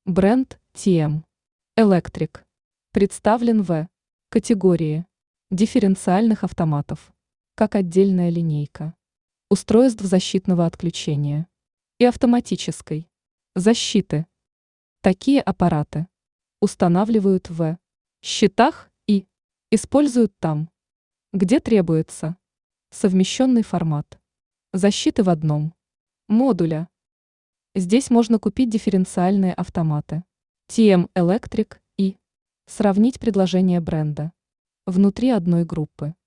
Бренд TM Electric представлен в категории дифференциальных автоматов, как отдельная линейка, устройств защитного отключения и автоматической защиты. Такие аппараты устанавливают в счетах и используют там, где требуется совмещенный формат защиты в одном модуле. Здесь можно купить дифференциальные автоматы TM Electric и сравнить предложения бренда внутри одной группы.